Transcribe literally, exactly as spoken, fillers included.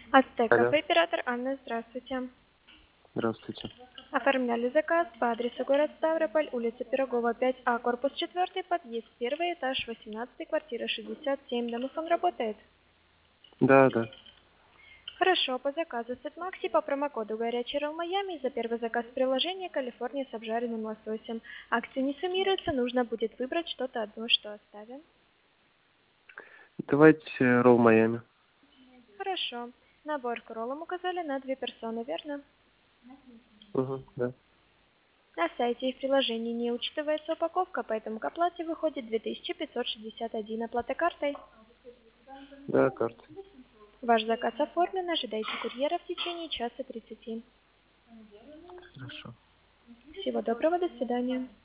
Ацтек Алло, Кафе, оператор Анна, здравствуйте. здравствуйте. Оформляли заказ по адресу город Ставрополь, улица Пирогова, пять А, корпус четвертый, подъезд первый, этаж восемнадцатый, квартира шестьдесят семь. Домофон работает? Да, да. Хорошо, по заказу Сет Макси по промокоду «Горячий Ролл Майами» за первый заказ приложения «Калифорния с обжаренным лососем». Акции не суммируются, нужно будет выбрать что-то одно, что оставим. Давайте э, ролл Майами. Хорошо. Набор к роллам указали на две персоны, верно? Угу, да. На сайте и в приложении не учитывается упаковка, поэтому к оплате выходит две тысячи пятьсот шестьдесят один. Оплата картой. Да, карта. Ваш заказ оформлен, ожидайте курьера в течение часа тридцати. Хорошо. Всего доброго, до свидания.